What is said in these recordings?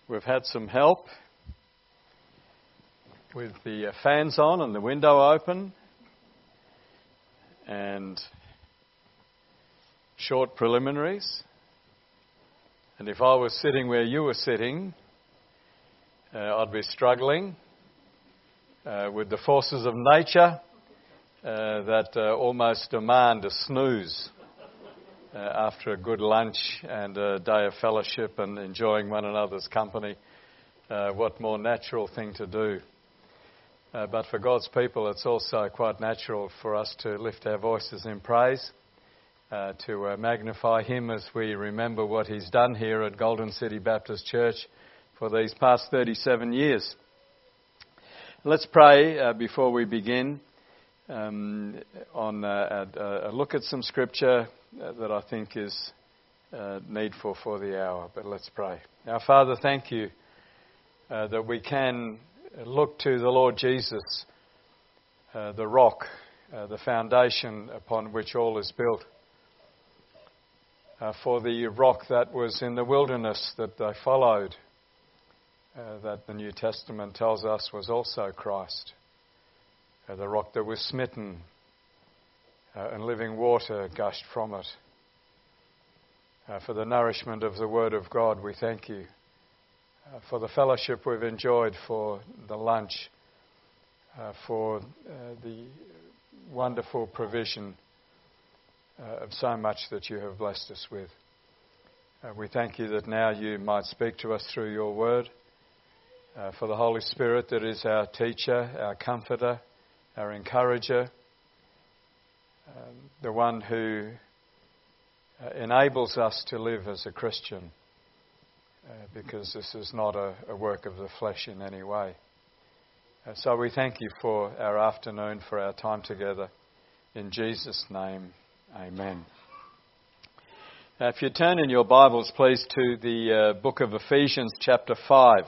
We've had some help with the fans on and the window open and short preliminaries. And if I was sitting where you were sitting, I'd be struggling with the forces of nature that almost demand a snooze after a good lunch and a day of fellowship and enjoying one another's company. What more natural thing to do? But for God's people, it's also quite natural for us to lift our voices in praise, to magnify Him as we remember what He's done here at Golden City Baptist Church for these past 37 years. Let's pray before we begin on a look at some scripture that I think is needful for the hour. But let's pray. Our Father, thank you that we can look to the Lord Jesus, the rock, the foundation upon which all is built. For the rock that was in the wilderness that they followed, that the New Testament tells us was also Christ. The rock that was smitten and living water gushed from it. For the nourishment of the Word of God, we thank you. For the fellowship we've enjoyed, for the lunch, for the wonderful provision of so much that you have blessed us with. We thank you that now you might speak to us through your Word. For the Holy Spirit that is our teacher, our comforter, our encourager, the one who enables us to live as a Christian, because this is not a work of the flesh in any way. So we thank you for our afternoon, for our time together. In Jesus' name, amen. Now, if you turn in your Bibles, please, to the book of Ephesians, chapter 5.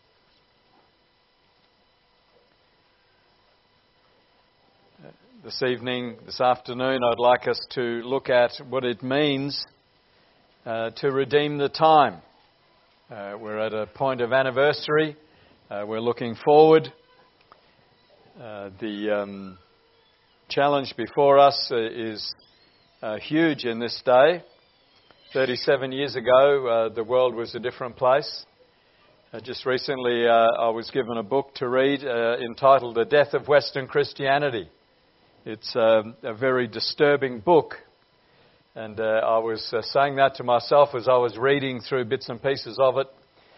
This afternoon, I'd like us to look at what it means to redeem the time. We're at a point of anniversary. We're looking forward. The challenge before us is huge in this day. 37 years ago, the world was a different place. Just recently, I was given a book to read entitled The Death of Western Christianity. It's a very disturbing book, and I was saying that to myself as I was reading through bits and pieces of it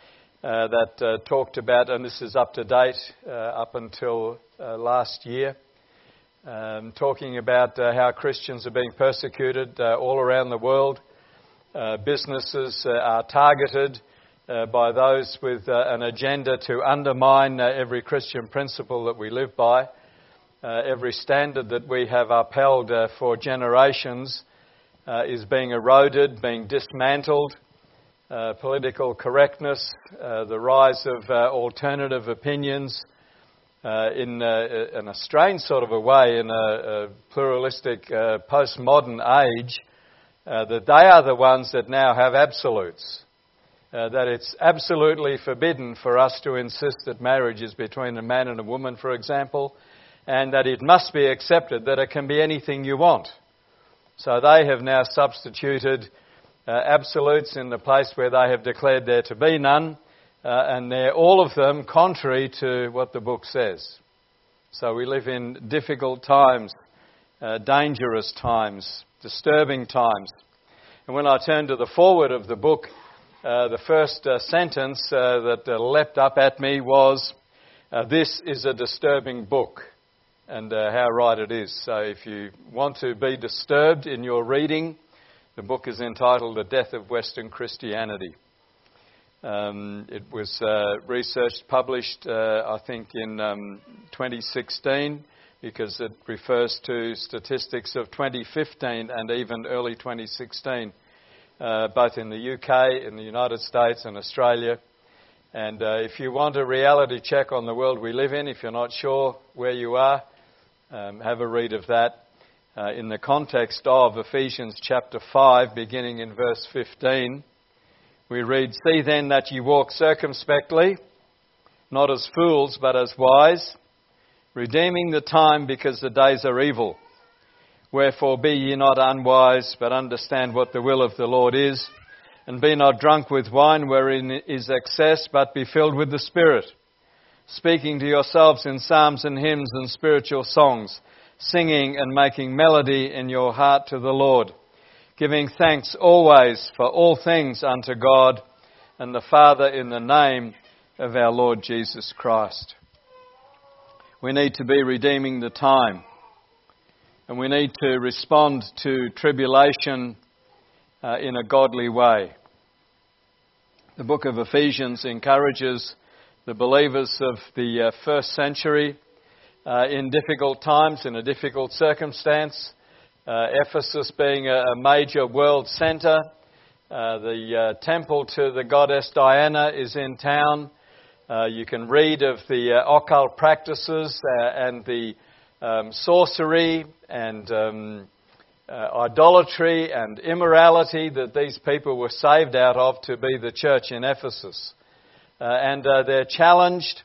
that talked about, and this is up to date up until last year, talking about how Christians are being persecuted all around the world. Businesses are targeted by those with an agenda to undermine every Christian principle that we live by. Every standard that we have upheld for generations is being eroded, being dismantled. Political correctness, the rise of alternative opinions in a strange sort of a way, in a pluralistic postmodern age, that they are the ones that now have absolutes. That it's absolutely forbidden for us to insist that marriage is between a man and a woman, for example, and that it must be accepted that it can be anything you want. So they have now substituted absolutes in the place where they have declared there to be none, and they're all of them contrary to what the book says. So we live in difficult times, dangerous times, disturbing times. And when I turn to the foreword of the book, the first sentence that leapt up at me was, "This is a disturbing book." And how right it is. So if you want to be disturbed in your reading, the book is entitled The Death of Western Christianity. It was researched, published, I think, in 2016, because it refers to statistics of 2015 and even early 2016, both in the UK, in the United States and Australia. And if you want a reality check on the world we live in, if you're not sure where you are, have a read of that in the context of Ephesians chapter 5, beginning in verse 15, We read, "See then that ye walk circumspectly, not as fools, but as wise, redeeming the time, because the days are evil. Wherefore be ye not unwise, but understand what the will of the Lord is. And be not drunk with wine, wherein is excess, but be filled with the Spirit, speaking to yourselves in psalms and hymns and spiritual songs, singing and making melody in your heart to the Lord, giving thanks always for all things unto God and the Father, in the name of our Lord Jesus Christ." We need to be redeeming the time, and we need to respond to tribulation in a godly way. The book of Ephesians encourages the believers of the first century in difficult times, in a difficult circumstance. Ephesus being a major world centre. The temple to the goddess Diana is in town. You can read of the occult practices and the sorcery and idolatry and immorality that these people were saved out of to be the church in Ephesus. And they're challenged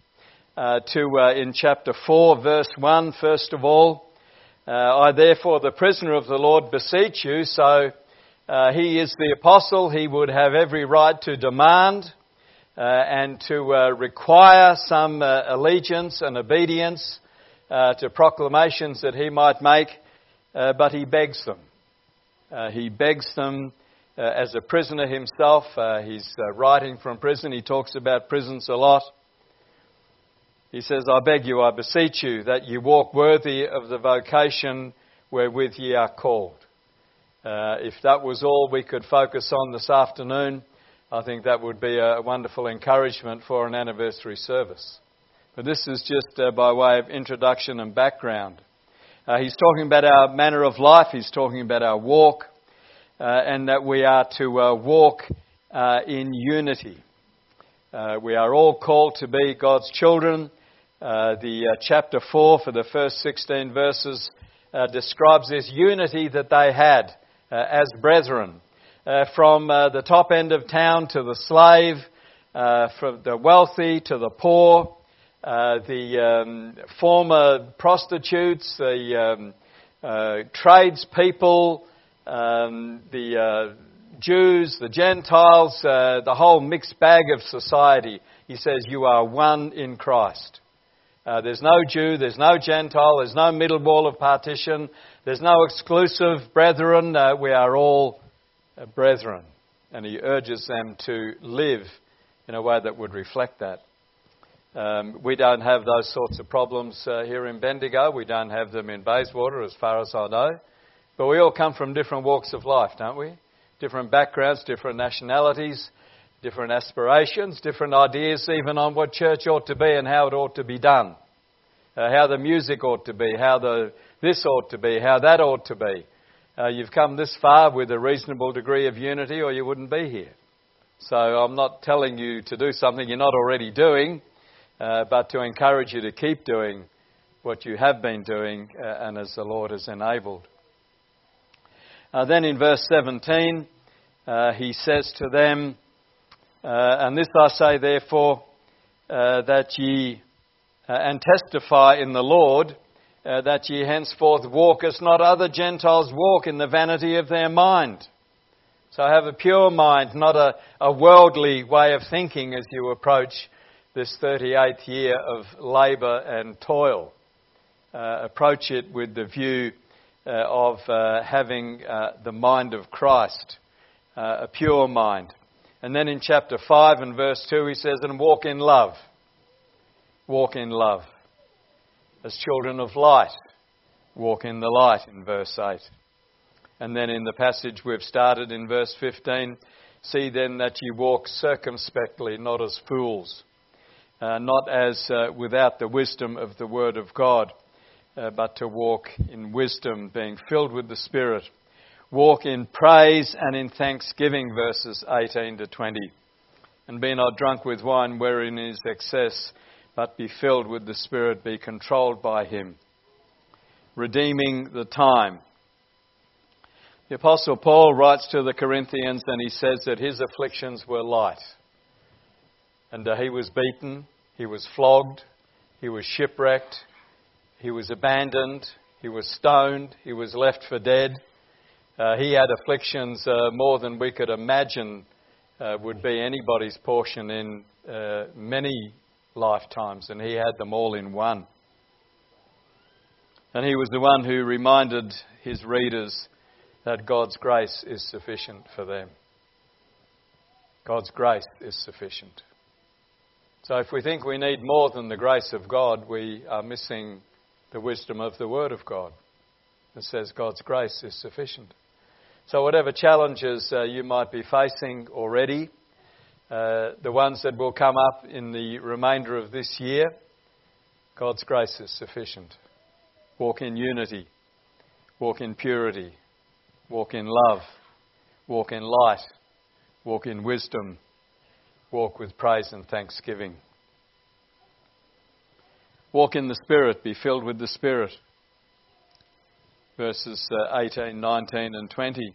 in chapter 4, verse 1, first of all, "I therefore, the prisoner of the Lord, beseech you." So he is the apostle. He would have every right to demand and to require some allegiance and obedience to proclamations that he might make, but he begs them. He begs them as a prisoner himself. He's writing from prison. He talks about prisons a lot. He says, "I beg you, I beseech you, that you walk worthy of the vocation wherewith ye are called." If that was all we could focus on this afternoon, I think that would be a wonderful encouragement for an anniversary service. But this is just by way of introduction and background. He's talking about our manner of life. He's talking about our walk, and that we are to walk in unity. We are all called to be God's children. The chapter 4, for the first 16 verses, describes this unity that they had as brethren. From the top end of town to the slave, from the wealthy to the poor, the former prostitutes, the tradespeople, the Jews, the Gentiles, the whole mixed bag of society. He says, you are one in Christ. There's no Jew, there's no Gentile, there's no middle wall of partition, there's no exclusive brethren. We are all brethren. And he urges them to live in a way that would reflect that. We don't have those sorts of problems here in Bendigo. We don't have them in Bayswater, as far as I know. But we all come from different walks of life, don't we? Different backgrounds, different nationalities, different aspirations, different ideas even on what church ought to be and how it ought to be done. How the music ought to be, how this ought to be, how that ought to be. You've come this far with a reasonable degree of unity or you wouldn't be here. So I'm not telling you to do something you're not already doing, but to encourage you to keep doing what you have been doing and as the Lord has enabled. Then in verse 17, he says to them, "And this I say therefore, that ye and testify in the Lord, that ye henceforth walk as not other Gentiles walk, in the vanity of their mind." So have a pure mind, not a worldly way of thinking as you approach this 38th year of labour and toil. Approach it with the view of having the mind of Christ, a pure mind. And then in chapter 5 and verse 2 he says, "And walk in love." Walk in love. As children of light, walk in the light in verse 8. And then in the passage we've started in verse 15, "See then that ye walk circumspectly, not as fools, not as without the wisdom of the word of God, but to walk in wisdom, being filled with the Spirit. Walk in praise and in thanksgiving," verses 18 to 20. "And be not drunk with wine, wherein is excess, but be filled with the Spirit, be controlled by him, redeeming the time." The Apostle Paul writes to the Corinthians and he says that his afflictions were light. And he was beaten, he was flogged, he was shipwrecked, he was abandoned, he was stoned, he was left for dead. He had afflictions more than we could imagine would be anybody's portion in many lifetimes, and he had them all in one. And he was the one who reminded his readers that God's grace is sufficient for them. God's grace is sufficient. So if we think we need more than the grace of God, we are missing the wisdom of the Word of God. It says God's grace is sufficient. So whatever challenges you might be facing already, the ones that will come up in the remainder of this year, God's grace is sufficient. Walk in unity, walk in purity, walk in love, walk in light, walk in wisdom, walk with praise and thanksgiving. Walk in the Spirit, be filled with the Spirit. Verses 18, 19 and 20.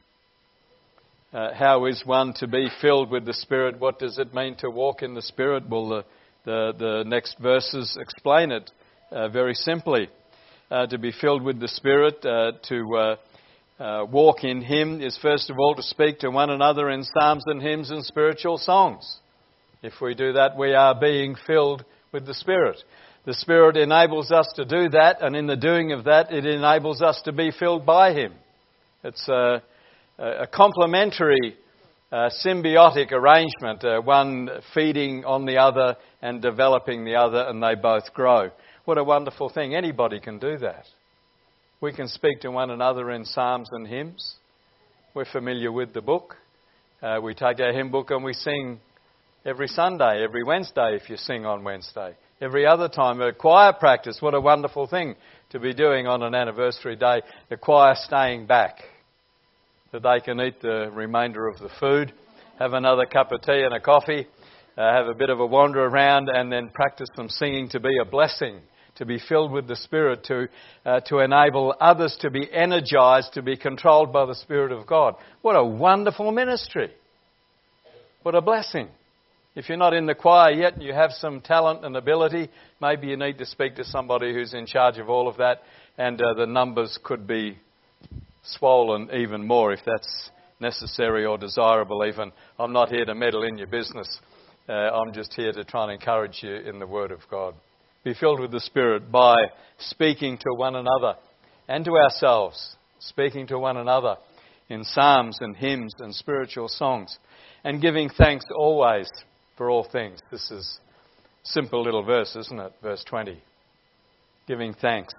How is one to be filled with the Spirit? What does it mean to walk in the Spirit? Well, the next verses explain it very simply. To be filled with the Spirit, to walk in Him is first of all to speak to one another in psalms and hymns and spiritual songs. If we do that, we are being filled with the Spirit. The Spirit enables us to do that, and in the doing of that, it enables us to be filled by Him. It's a complementary, symbiotic arrangement, one feeding on the other and developing the other, and they both grow. What a wonderful thing. Anybody can do that. We can speak to one another in psalms and hymns. We're familiar with the book. We take our hymn book and we sing every Sunday, every Wednesday if you sing on Wednesday. Every other time, a choir practice. What a wonderful thing to be doing on an anniversary day. The choir staying back, that they can eat the remainder of the food, have another cup of tea and a coffee, have a bit of a wander around, and then practice some singing to be a blessing, to be filled with the Spirit, to enable others to be energized, to be controlled by the Spirit of God. What a wonderful ministry. What a blessing. If you're not in the choir yet and you have some talent and ability, maybe you need to speak to somebody who's in charge of all of that, and the numbers could be swollen even more if that's necessary or desirable even. I'm not here to meddle in your business. I'm just here to try and encourage you in the Word of God. Be filled with the Spirit by speaking to one another and to ourselves, speaking to one another in psalms and hymns and spiritual songs, and giving thanks always for all things. This is a simple little verse, isn't it? Verse 20. Giving thanks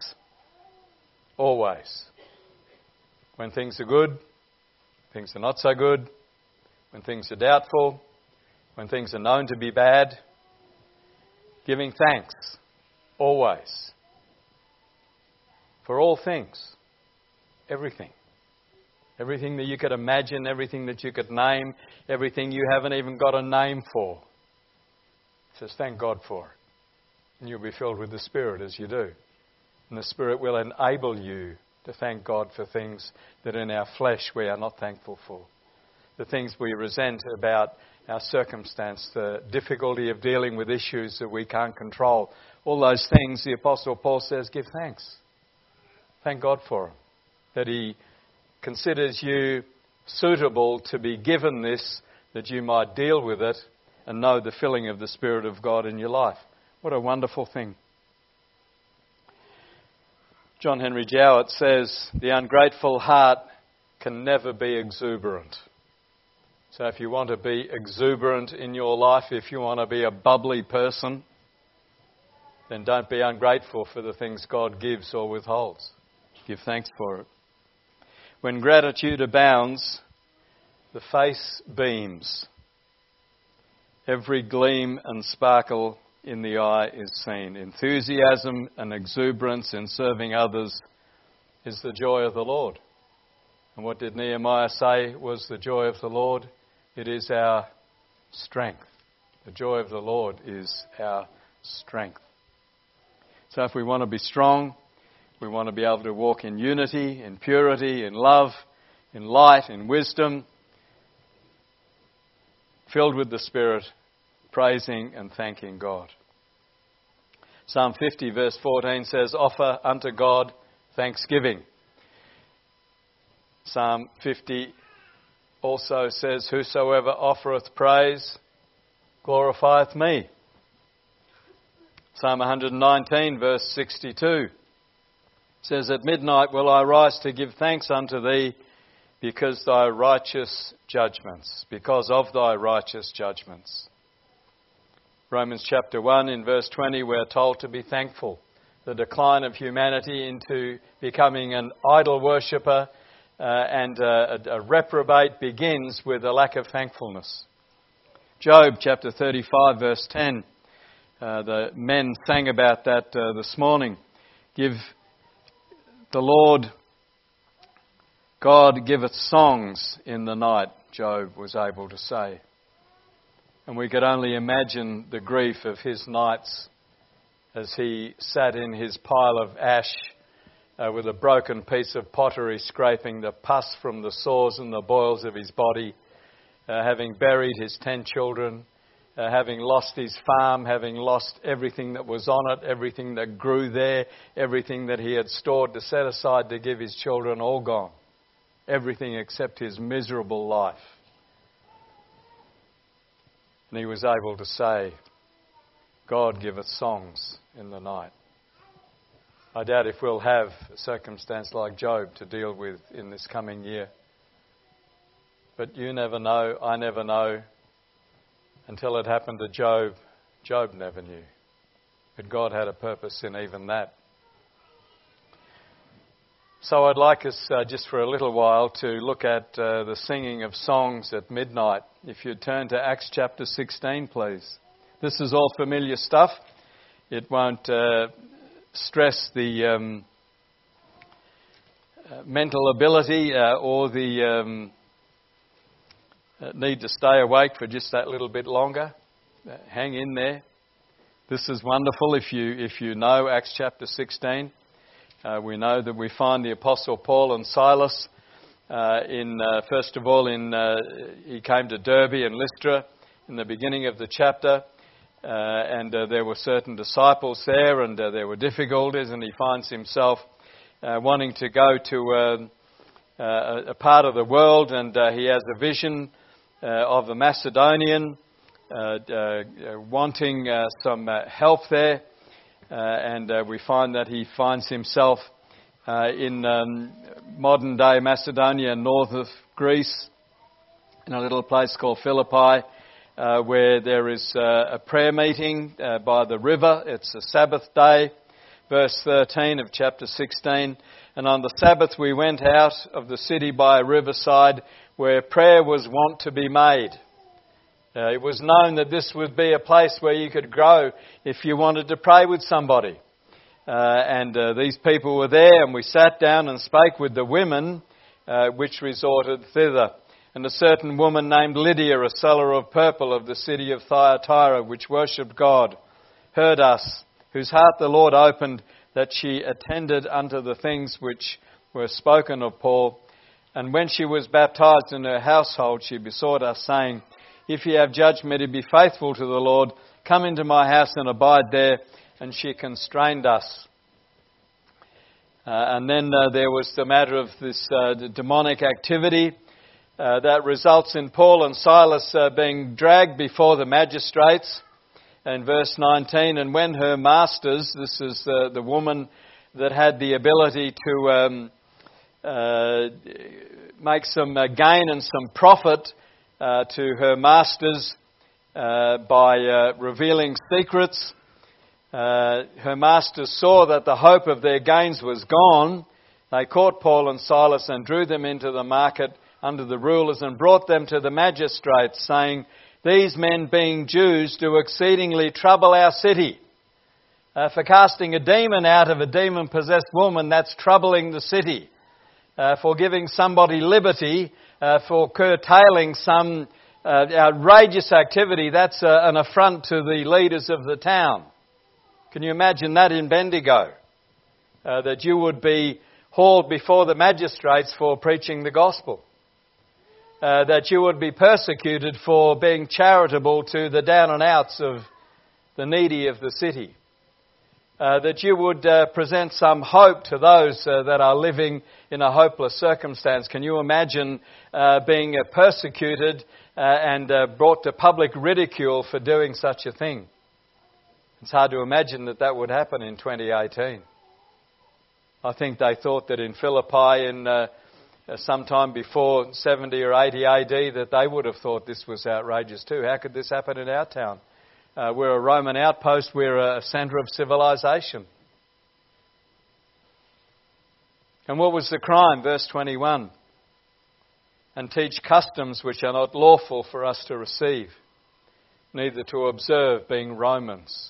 always. When things are good, things are not so good, when things are doubtful, when things are known to be bad, giving thanks always for all things, everything. Everything that you could imagine, everything that you could name, everything you haven't even got a name for. It says, thank God for it. And you'll be filled with the Spirit as you do. And the Spirit will enable you to thank God for things that in our flesh we are not thankful for. The things we resent about our circumstance, the difficulty of dealing with issues that we can't control. All those things, the Apostle Paul says, give thanks. Thank God for them. That He considers you suitable to be given this, that you might deal with it and know the filling of the Spirit of God in your life. What a wonderful thing. John Henry Jowett says, the ungrateful heart can never be exuberant. So if you want to be exuberant in your life, if you want to be a bubbly person, then don't be ungrateful for the things God gives or withholds. Give thanks for it. When gratitude abounds, the face beams. Every gleam and sparkle in the eye is seen. Enthusiasm and exuberance in serving others is the joy of the Lord. And what did Nehemiah say was the joy of the Lord? It is our strength. The joy of the Lord is our strength. So if we want to be strong, we want to be able to walk in unity, in purity, in love, in light, in wisdom, filled with the Spirit, praising and thanking God. Psalm 50 verse 14 says, "Offer unto God thanksgiving." Psalm 50 also says, "Whosoever offereth praise glorifieth me." Psalm 119 verse 62 says, "At midnight will I rise to give thanks unto thee because of thy righteous judgments." Romans chapter 1 in verse 20 we're told to be thankful. The decline of humanity into becoming an idol worshipper and a reprobate begins with a lack of thankfulness. Job chapter 35 verse 10, the men sang about that this morning. "Give the Lord God giveth songs in the night," Job was able to say. And we could only imagine the grief of his nights as he sat in his pile of ash with a broken piece of pottery, scraping the pus from the sores and the boils of his body, having buried his 10 children, having lost his farm, having lost everything that was on it, everything that grew there, everything that he had stored to set aside to give his children, all gone. Everything except his miserable life. And he was able to say, "God giveth songs in the night." I doubt if we'll have a circumstance like Job to deal with in this coming year. But you never know, I never know. Until it happened to Job, Job never knew. But God had a purpose in even that. So I'd like us just for a little while to look at the singing of songs at midnight. If you'd turn to Acts chapter 16, please. This is all familiar stuff. It won't stress the mental ability or the need to stay awake for just that little bit longer. Hang in there. This is wonderful if you know Acts chapter 16. We know that we find the Apostle Paul and Silas first of all, he came to Derbe and Lystra in the beginning of the chapter, and there were certain disciples there, and there were difficulties, and he finds himself wanting to go to a part of the world, and he has a vision of a Macedonian wanting some help there. And we find that he finds himself in modern-day Macedonia, north of Greece, in a little place called Philippi, where there is a prayer meeting by the river. It's a Sabbath day, verse 13 of chapter 16. "And on the Sabbath we went out of the city by a riverside where prayer was wont to be made." It was known that this would be a place where you could go if you wanted to pray with somebody. And these people were there, and we sat down and spake with the women which resorted thither. And a certain woman named Lydia, a seller of purple of the city of Thyatira, which worshipped God, heard us, whose heart the Lord opened, that she attended unto the things which were spoken of Paul. And when she was baptized in her household, she besought us, saying, "If ye have judged me to be faithful to the Lord, come into my house and abide there." And she constrained us. And then there was the matter of this demonic activity that results in Paul and Silas being dragged before the magistrates. In verse 19, "And when her masters," this is the woman that had the ability to make some gain and some profit to her masters by revealing secrets. Her masters saw that the hope of their gains was gone. They caught Paul and Silas and drew them into the market under the rulers and brought them to the magistrates, saying, "These men, being Jews, do exceedingly trouble our city." For casting a demon out of a demon-possessed woman, that's troubling the city. For giving somebody liberty, for curtailing some outrageous activity, that's an affront to the leaders of the town. Can you imagine that in Bendigo? That you would be hauled before the magistrates for preaching the gospel. that you would be persecuted for being charitable to the down and outs of the needy of the city. That you would present some hope to those that are living in a hopeless circumstance. Can you imagine being persecuted and brought to public ridicule for doing such a thing? It's hard to imagine that that would happen in 2018. I think they thought that in Philippi in sometime before 70 or 80 AD that they would have thought this was outrageous too. How could this happen in our town? We're a Roman outpost. We're a centre of civilization. And what was the crime? Verse 21. And teach customs which are not lawful for us to receive, neither to observe, being Romans.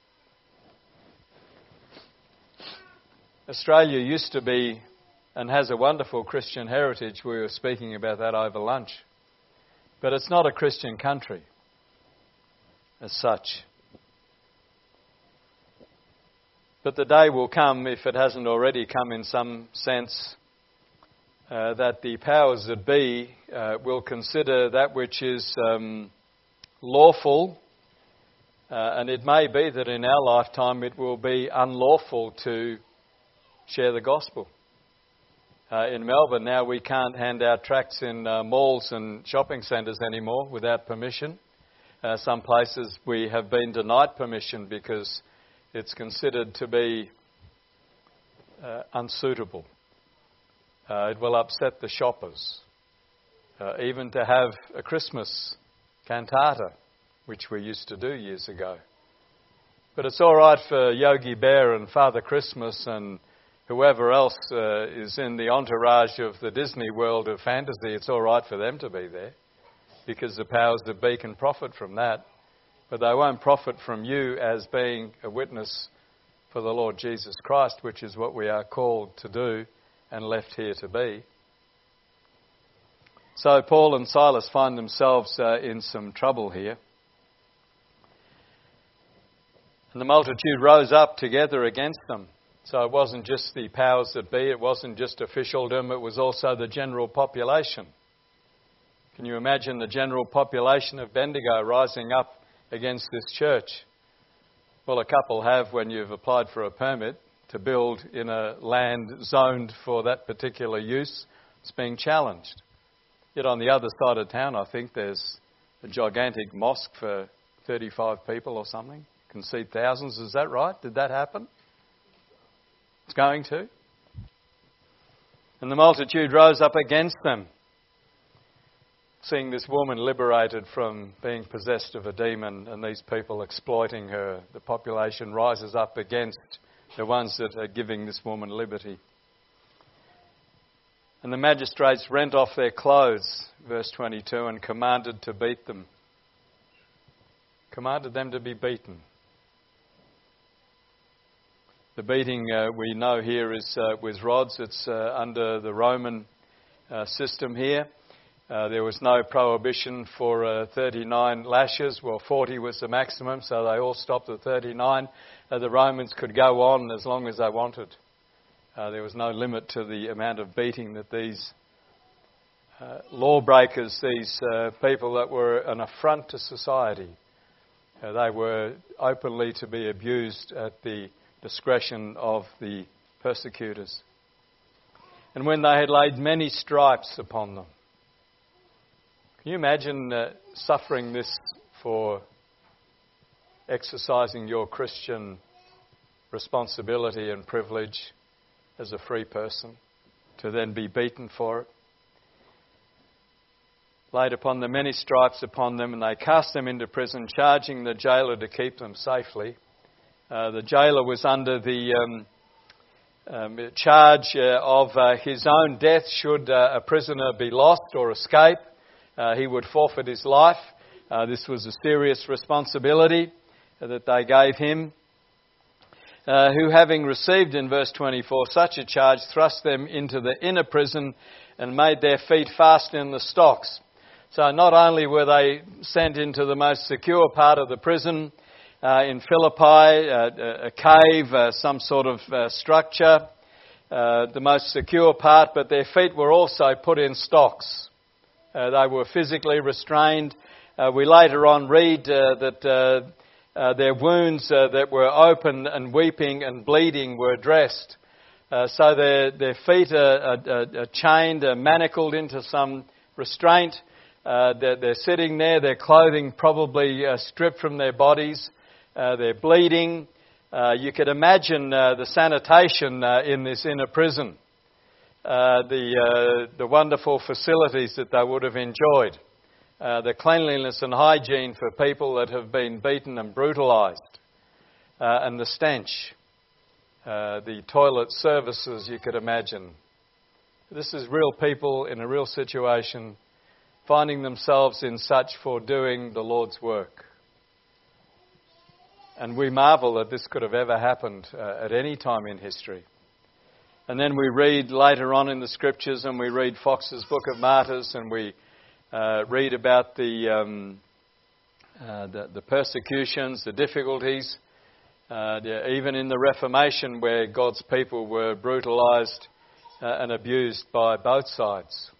Australia used to be and has a wonderful Christian heritage. We were speaking about that over lunch. But it's not a Christian country as such. But the day will come, if it hasn't already come in some sense, that the powers that be will consider that which is lawful, and it may be that in our lifetime it will be unlawful to share the gospel. In Melbourne now we can't hand out tracts in malls and shopping centres anymore without permission. Some places we have been denied permission because it's considered to be unsuitable. It will upset the shoppers. Even to have a Christmas cantata, which we used to do years ago. But it's all right for Yogi Bear and Father Christmas and whoever else is in the entourage of the Disney world of fantasy. It's all right for them to be there because the powers that be can profit from that. But they won't profit from you as being a witness for the Lord Jesus Christ, which is what we are called to do and left here to be. So Paul and Silas find themselves in some trouble here. And the multitude rose up together against them. So it wasn't just the powers that be, it wasn't just officialdom, it was also the general population. Can you imagine the general population of Bendigo rising up against this church? Well, a couple have when you've applied for a permit to build in a land zoned for that particular use. It's being challenged. Yet on the other side of town, I think there's a gigantic mosque for 35 people or something. Can seat thousands. Is that right? Did that happen? It's going to. And the multitude rose up against them. Seeing this woman liberated from being possessed of a demon and these people exploiting her, the population rises up against the ones that are giving this woman liberty. And the magistrates rent off their clothes, verse 22, and commanded to beat them. Commanded them to be beaten. The beating we know here is with rods. It's under the Roman system here. There was no prohibition for 39 lashes. Well, 40 was the maximum, so they all stopped at 39. The Romans could go on as long as they wanted. There was no limit to the amount of beating that these lawbreakers, these people that were an affront to society, they were openly to be abused at the discretion of the persecutors. And when they had laid many stripes upon them. Can you imagine suffering this for exercising your Christian responsibility and privilege as a free person, to then be beaten for it? Laid upon them many stripes upon them, and they cast them into prison, charging the jailer to keep them safely. The jailer was under the charge of his own death should a prisoner be lost or escape. He would forfeit his life. This was a serious responsibility that they gave him. Who, having received in verse 24 such a charge, thrust them into the inner prison and made their feet fast in the stocks. So not only were they sent into the most secure part of the prison, in Philippi, a cave, some sort of structure, the most secure part, but their feet were also put in stocks. They were physically restrained. We later on read that their wounds that were open and weeping and bleeding were dressed. So their feet are chained, manacled into some restraint. They're sitting there, their clothing probably stripped from their bodies. They're bleeding. You could imagine the sanitation in this inner prison, the wonderful facilities that they would have enjoyed, the cleanliness and hygiene for people that have been beaten and brutalised, and the stench, the toilet services you could imagine. This is real people in a real situation, finding themselves in such for doing the Lord's work. And we marvel that this could have ever happened at any time in history. And then we read later on in the Scriptures, and we read Fox's Book of Martyrs, and we read about the persecutions, the difficulties, even in the Reformation where God's people were brutalised and abused by both sides.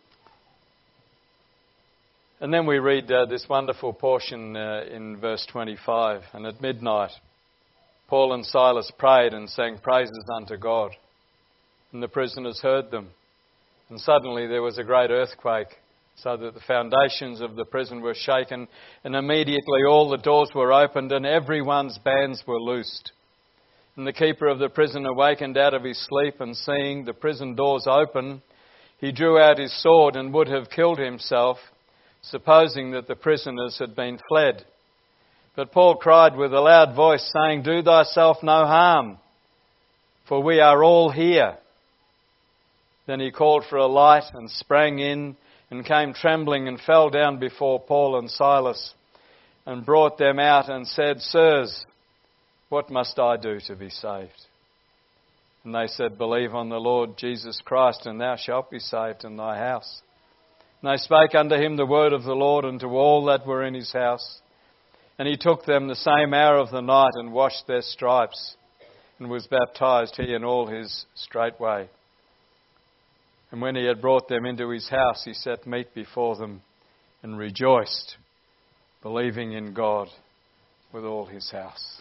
And then we read this wonderful portion in verse 25. And at midnight, Paul and Silas prayed and sang praises unto God. And the prisoners heard them. And suddenly there was a great earthquake, so that the foundations of the prison were shaken. And immediately all the doors were opened and everyone's bands were loosed. And the keeper of the prison awakened out of his sleep, and seeing the prison doors open, he drew out his sword and would have killed himself, supposing that the prisoners had been fled. But Paul cried with a loud voice, saying, Do thyself no harm, for we are all here. Then he called for a light and sprang in and came trembling and fell down before Paul and Silas and brought them out and said, Sirs, what must I do to be saved? And they said, Believe on the Lord Jesus Christ, and thou shalt be saved in thy house. And they spake unto him the word of the Lord unto all that were in his house. And he took them the same hour of the night and washed their stripes, and was baptized, he and all his straightway. And when he had brought them into his house, he set meat before them, and rejoiced, believing in God with all his house.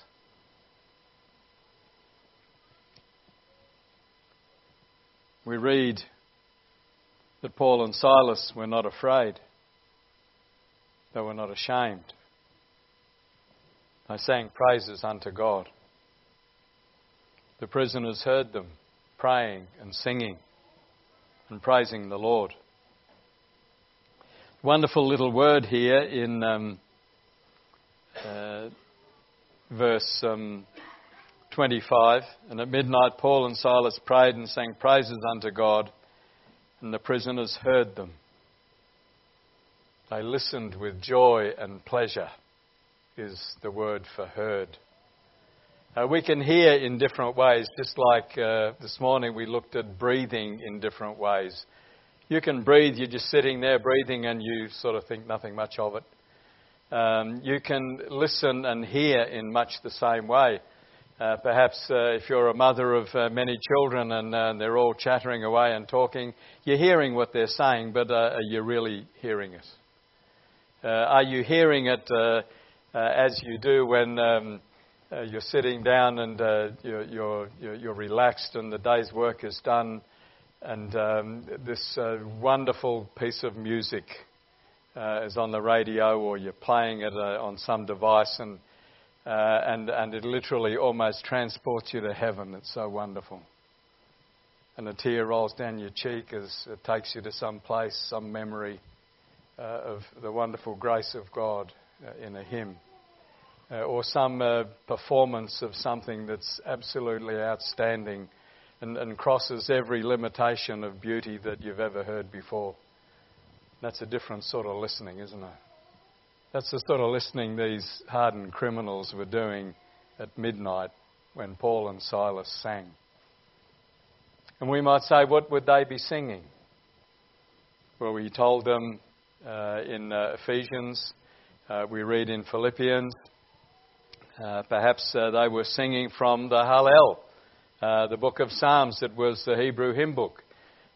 We read that Paul and Silas were not afraid. They were not ashamed. They sang praises unto God. The prisoners heard them praying and singing and praising the Lord. Wonderful little word here in verse 25. And at midnight Paul and Silas prayed and sang praises unto God, and the prisoners heard them. They listened with joy and pleasure, is the word for heard. We can hear in different ways, just like this morning we looked at breathing in different ways. You can breathe, you're just sitting there breathing and you sort of think nothing much of it. You can listen and hear in much the same way. Perhaps if you're a mother of many children and they're all chattering away and talking, you're hearing what they're saying, but are you really hearing it? Are you hearing it as you do when you're sitting down and you're relaxed and the day's work is done, and this wonderful piece of music is on the radio, or you're playing it on some device, and it literally almost transports you to heaven. It's so wonderful. And a tear rolls down your cheek as it takes you to some place, some memory of the wonderful grace of God in a hymn. Or some performance of something that's absolutely outstanding and crosses every limitation of beauty that you've ever heard before. That's a different sort of listening, isn't it? That's the sort of listening these hardened criminals were doing at midnight when Paul and Silas sang. And we might say, what would they be singing? Well, we told them in Ephesians, we read in Philippians, perhaps they were singing from the Hallel, the book of Psalms that was the Hebrew hymn book.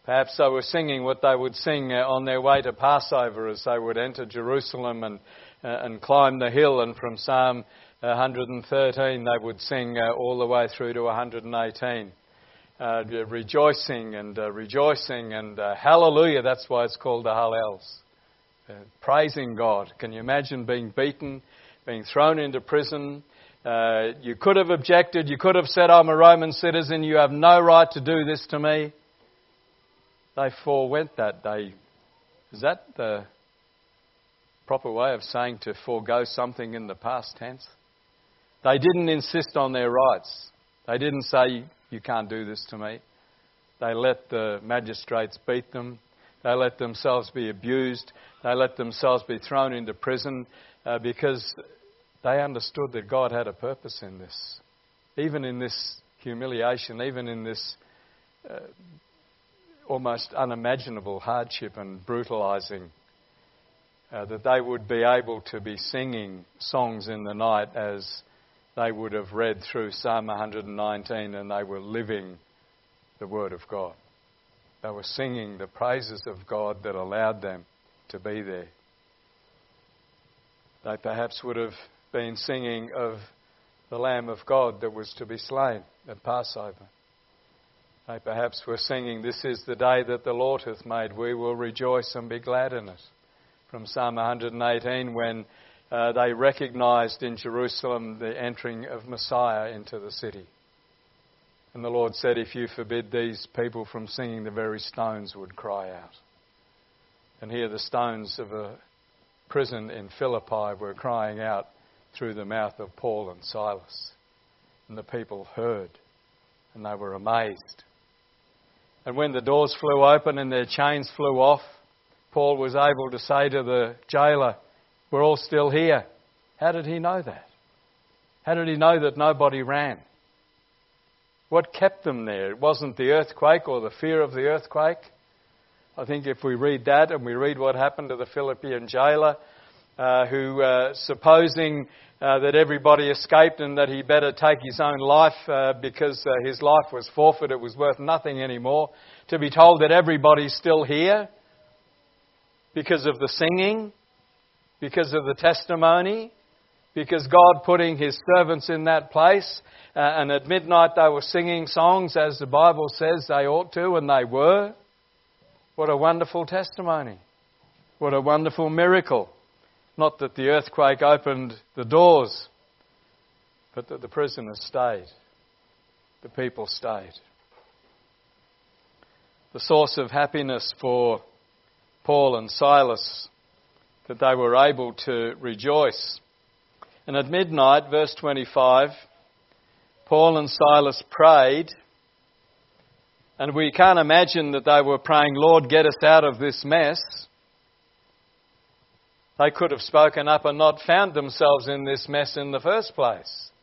Perhaps they were singing what they would sing on their way to Passover as they would enter Jerusalem and climb the hill. And from Psalm 113 they would sing all the way through to 118. Rejoicing and hallelujah. That's why it's called the Hallels. Praising God. Can you imagine being beaten, being thrown into prison? You could have objected. You could have said, I'm a Roman citizen. You have no right to do this to me. They forewent that. Is that the proper way of saying to forego something in the past tense? They didn't insist on their rights. They didn't say, you can't do this to me. They let the magistrates beat them. They let themselves be abused. They let themselves be thrown into prison because they understood that God had a purpose in this. Even in this humiliation, even in this almost unimaginable hardship and brutalising, that they would be able to be singing songs in the night as they would have read through Psalm 119, and they were living the Word of God. They were singing the praises of God that allowed them to be there. They perhaps would have been singing of the Lamb of God that was to be slain at Passover. They perhaps were singing, this is the day that the Lord hath made. We will rejoice and be glad in it. From Psalm 118, when they recognised in Jerusalem the entering of Messiah into the city. And the Lord said, if you forbid these people from singing, the very stones would cry out. And here the stones of a prison in Philippi were crying out through the mouth of Paul and Silas. And the people heard, and they were amazed. And when the doors flew open and their chains flew off, Paul was able to say to the jailer, we're all still here. How did he know that? How did he know that nobody ran? What kept them there? It wasn't the earthquake or the fear of the earthquake. I think if we read that and we read what happened to the Philippian jailer, who, supposing that everybody escaped and that he better take his own life because his life was forfeit, it was worth nothing anymore, to be told that everybody's still here because of the singing, because of the testimony, because God putting His servants in that place. And at midnight they were singing songs, as the Bible says they ought to, and they were. What a wonderful testimony. What a wonderful miracle. Not that the earthquake opened the doors, but that the prisoners stayed. The people stayed. The source of happiness for Paul and Silas, that they were able to rejoice. And at midnight, verse 25, Paul and Silas prayed, and we can't imagine that they were praying, Lord, get us out of this mess. They could have spoken up and not found themselves in this mess in the first place.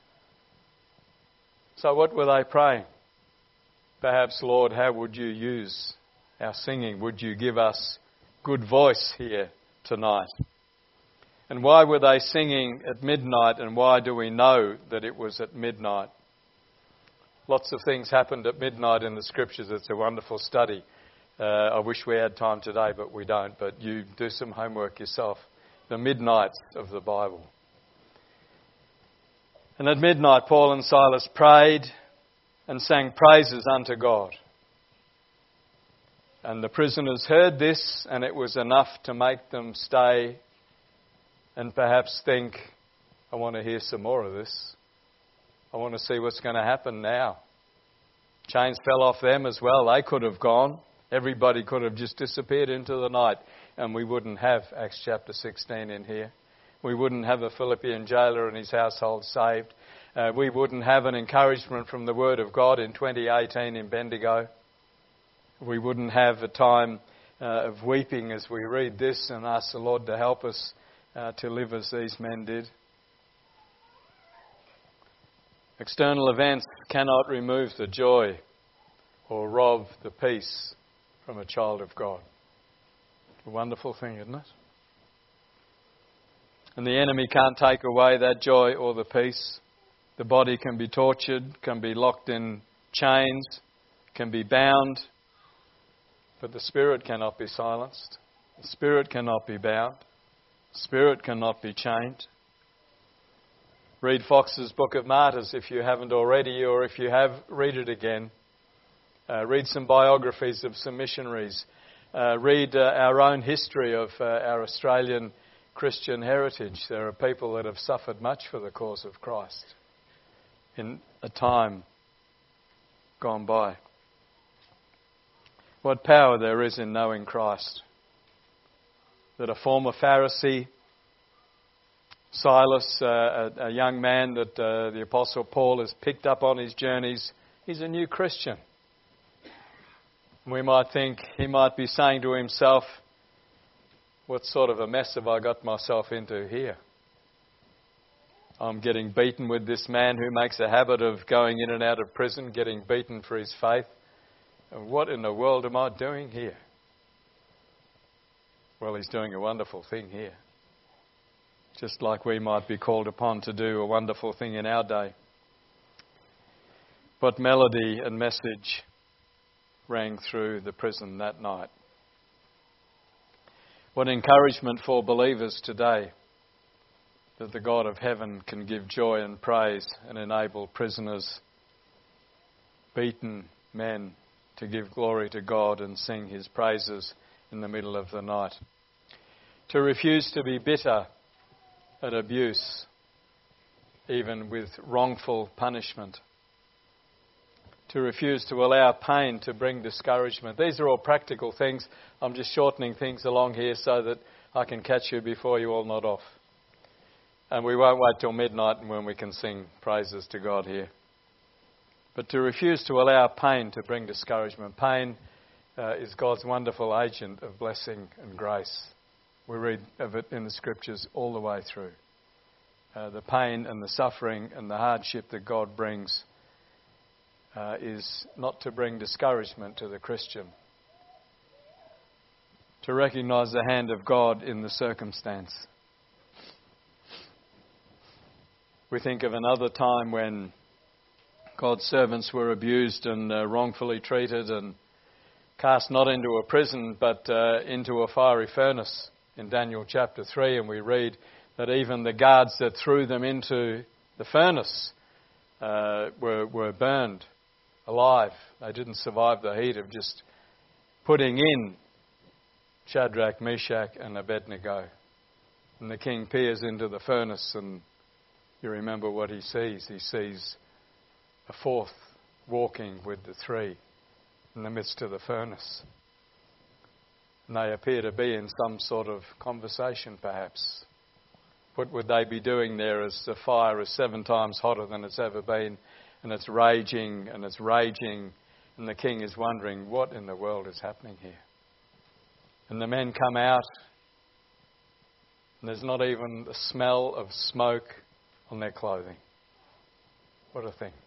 So what were they praying? Perhaps, Lord, how would you use our singing? Would you give us good voice here tonight? And why were they singing at midnight, and why do we know that it was at midnight? Lots of things happened at midnight in the Scriptures. It's a wonderful study. I wish we had time today, but we don't. But you do some homework yourself. The midnights of the Bible. And at midnight, Paul and Silas prayed and sang praises unto God. And the prisoners heard this, and it was enough to make them stay and perhaps think, I want to hear some more of this. I want to see what's going to happen now. Chains fell off them as well. They could have gone. Everybody could have just disappeared into the night, and we wouldn't have Acts chapter 16 in here. We wouldn't have a Philippian jailer and his household saved. We wouldn't have an encouragement from the Word of God in 2018 in Bendigo. We wouldn't have a time of weeping as we read this and ask the Lord to help us to live as these men did. External events cannot remove the joy or rob the peace from a child of God. A wonderful thing, isn't it? And the enemy can't take away that joy or the peace. The body can be tortured, can be locked in chains, can be bound. But the Spirit cannot be silenced. The Spirit cannot be bound. The Spirit cannot be chained. Read Fox's Book of Martyrs if you haven't already, or if you have, read it again. Read some biographies of some missionaries. Read our own history of our Australian Christian heritage. There are people that have suffered much for the cause of Christ in a time gone by. What power there is in knowing Christ. That a former Pharisee, Silas, a young man that the Apostle Paul has picked up on his journeys, he's a new Christian. We might think he might be saying to himself, what sort of a mess have I got myself into here? I'm getting beaten with this man who makes a habit of going in and out of prison, getting beaten for his faith. And what in the world am I doing here? Well, he's doing a wonderful thing here. Just like we might be called upon to do a wonderful thing in our day. What melody and message rang through the prison that night. What encouragement for believers today that the God of heaven can give joy and praise and enable prisoners, beaten men, to give glory to God and sing his praises in the middle of the night. To refuse to be bitter at abuse, even with wrongful punishment. To refuse to allow pain to bring discouragement. These are all practical things. I'm just shortening things along here so that I can catch you before you all nod off. And we won't wait till midnight when we can sing praises to God here. But to refuse to allow pain to bring discouragement. Pain is God's wonderful agent of blessing and grace. We read of it in the Scriptures all the way through. The pain and the suffering and the hardship that God brings is not to bring discouragement to the Christian. To recognise the hand of God in the circumstance. We think of another time when God's servants were abused and wrongfully treated and cast not into a prison but into a fiery furnace in Daniel chapter 3, and we read that even the guards that threw them into the furnace were burned alive. They didn't survive the heat of just putting in Shadrach, Meshach and Abednego. And the king peers into the furnace, and you remember what he sees. He sees a fourth walking with the three in the midst of the furnace. And they appear to be in some sort of conversation, perhaps. What would they be doing there as the fire is 7 times hotter than it's ever been, and it's raging, and the king is wondering, what in the world is happening here? And the men come out, and there's not even the smell of smoke on their clothing. What a thing.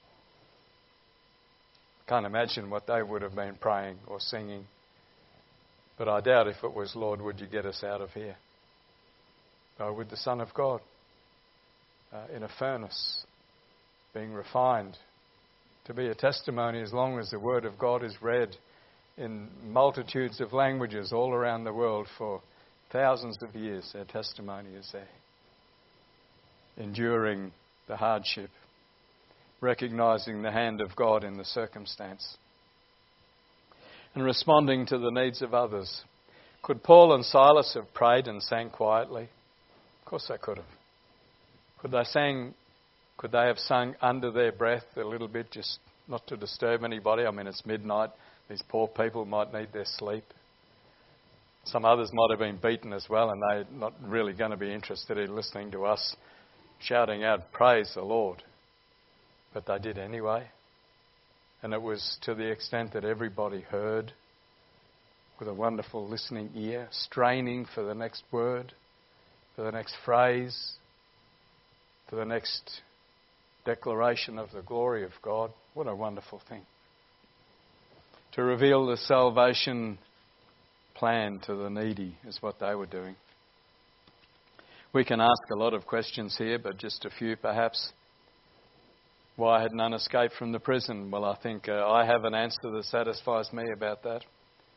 Can't imagine what they would have been praying or singing. But I doubt if it was, Lord, would you get us out of here? With the Son of God in a furnace, being refined to be a testimony as long as the Word of God is read in multitudes of languages all around the world for thousands of years. Their testimony is there. Enduring the hardship, recognising the hand of God in the circumstance, and responding to the needs of others. Could Paul and Silas have prayed and sang quietly? Of course they could have. Could they have sung under their breath a little bit, just not to disturb anybody? I mean, it's midnight. These poor people might need their sleep. Some others might have been beaten as well, and they're not really going to be interested in listening to us shouting out, praise the Lord. But they did anyway. And it was to the extent that everybody heard with a wonderful listening ear, straining for the next word, for the next phrase, for the next declaration of the glory of God. What a wonderful thing. To reveal the salvation plan to the needy is what they were doing. We can ask a lot of questions here, but just a few perhaps. Why had none escaped from the prison? Well, I think I have an answer that satisfies me about that.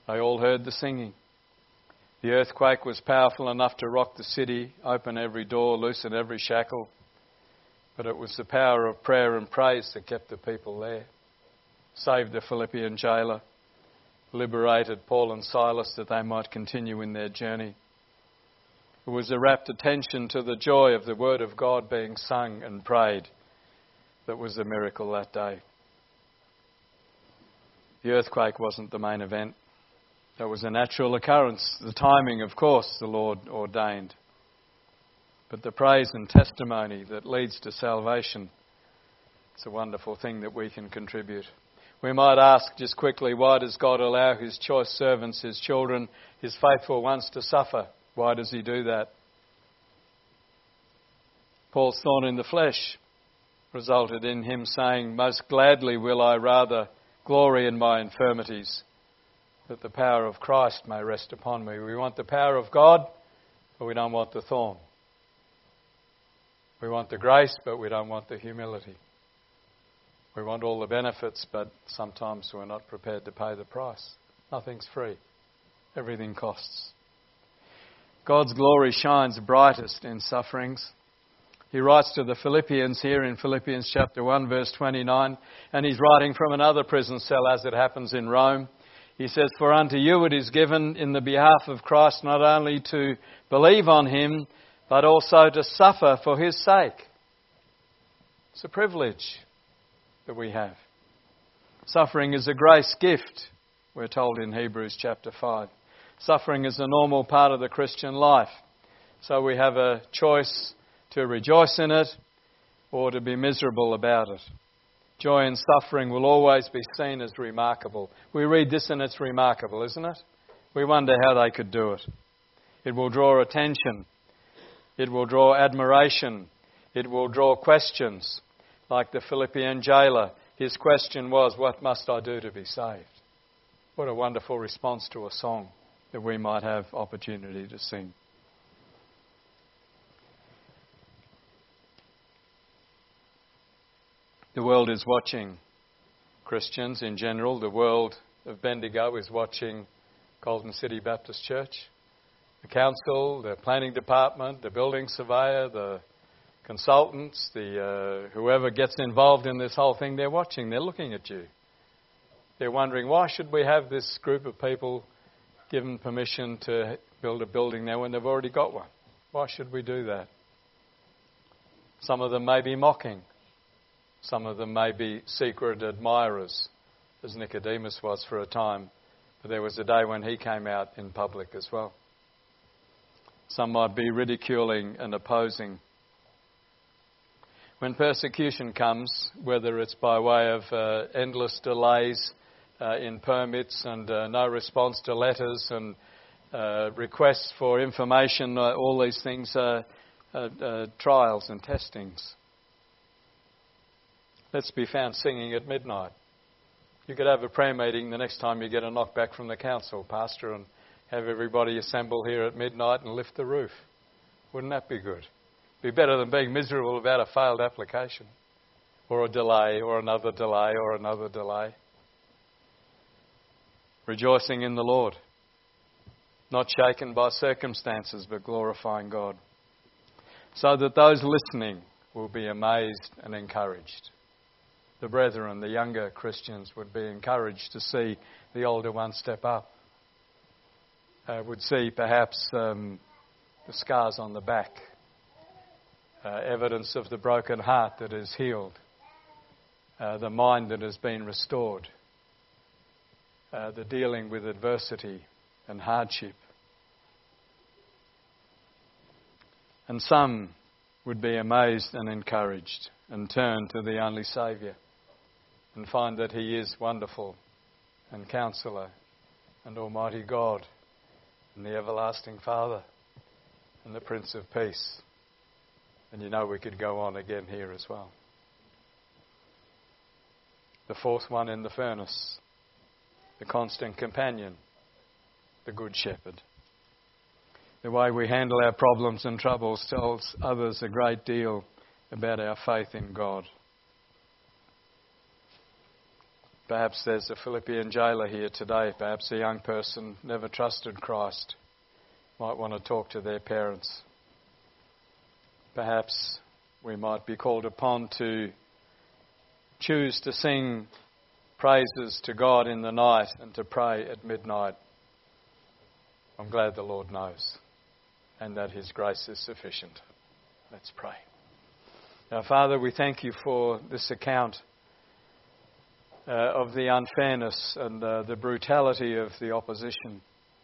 They all heard the singing. The earthquake was powerful enough to rock the city, open every door, loosen every shackle. But it was the power of prayer and praise that kept the people there, saved the Philippian jailer, liberated Paul and Silas that they might continue in their journey. It was a rapt attention to the joy of the word of God being sung and prayed that was the miracle that day. The earthquake wasn't the main event. That was a natural occurrence. The timing, of course, the Lord ordained. But the praise and testimony that leads to salvation, it's a wonderful thing that we can contribute. We might ask just quickly, why does God allow his choice servants, his children, his faithful ones to suffer? Why does he do that? Paul's thorn in the flesh resulted in him saying, most gladly will I rather glory in my infirmities, that the power of Christ may rest upon me. We want the power of God, but we don't want the thorn. We want the grace, but we don't want the humility. We want all the benefits, but sometimes we're not prepared to pay the price. Nothing's free. Everything costs. God's glory shines brightest in sufferings. He writes to the Philippians here in Philippians chapter 1, verse 29, and he's writing from another prison cell as it happens in Rome. He says, for unto you it is given in the behalf of Christ not only to believe on him, but also to suffer for his sake. It's a privilege that we have. Suffering is a grace gift, we're told in Hebrews chapter 5. Suffering is a normal part of the Christian life. So we have a choice to rejoice in it or to be miserable about it. Joy in suffering will always be seen as remarkable. We read this and it's remarkable, isn't it? We wonder how they could do it. It will draw attention. It will draw admiration. It will draw questions. Like the Philippian jailer, his question was, what must I do to be saved? What a wonderful response to a song that we might have opportunity to sing. The world is watching Christians in general. The world of Bendigo is watching Golden City Baptist Church. The council, the planning department, the building surveyor, the consultants, whoever gets involved in this whole thing, they're watching. They're looking at you. They're wondering, why should we have this group of people given permission to build a building there when they've already got one? Why should we do that? Some of them may be mocking. Some of them may be secret admirers, as Nicodemus was for a time. But there was a day when he came out in public as well. Some might be ridiculing and opposing. When persecution comes, whether it's by way of endless delays in permits and no response to letters and requests for information, all these things are trials and testings. Let's be found singing at midnight. You could have a prayer meeting the next time you get a knock back from the council, Pastor, and have everybody assemble here at midnight and lift the roof. Wouldn't that be good? Be better than being miserable about a failed application or a delay or another delay or another delay. Rejoicing in the Lord, not shaken by circumstances but glorifying God, so that those listening will be amazed and encouraged. The brethren, the younger Christians, would be encouraged to see the older ones step up. Would see perhaps the scars on the back, evidence of the broken heart that is healed, the mind that has been restored, the dealing with adversity and hardship. And some would be amazed and encouraged and turn to the only Saviour and find that He is wonderful and Counsellor and Almighty God and the Everlasting Father and the Prince of Peace. And you know we could go on again here as well. The fourth one in the furnace, the constant companion, the Good Shepherd. The way we handle our problems and troubles tells others a great deal about our faith in God. Perhaps there's a Philippian jailer here today, perhaps a young person never trusted Christ, might want to talk to their parents. Perhaps we might be called upon to choose to sing praises to God in the night and to pray at midnight. I'm glad the Lord knows and that His grace is sufficient. Let's pray. Now, Father, we thank You for this account of the unfairness and the brutality of the opposition,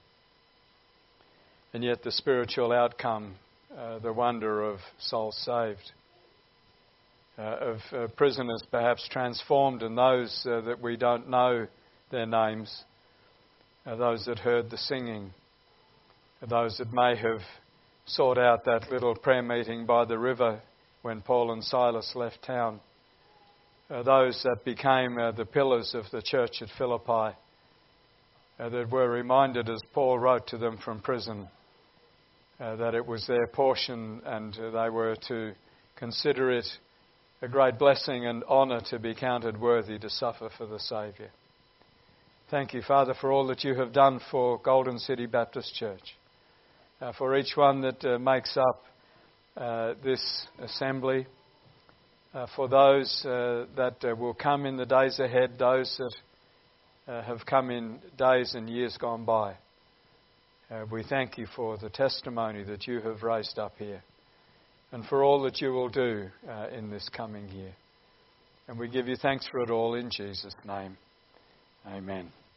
and yet the spiritual outcome, the wonder of souls saved, of prisoners perhaps transformed, and those that we don't know their names, those that heard the singing, those that may have sought out that little prayer meeting by the river when Paul and Silas left town, those that became the pillars of the church at Philippi, that were reminded as Paul wrote to them from prison, that it was their portion and they were to consider it a great blessing and honour to be counted worthy to suffer for the Saviour. Thank You, Father, for all that You have done for Golden City Baptist Church, for each one that makes up this assembly, for those that will come in the days ahead, those that have come in days and years gone by. We thank You for the testimony that You have raised up here and for all that You will do in this coming year. And we give You thanks for it all in Jesus' name. Amen.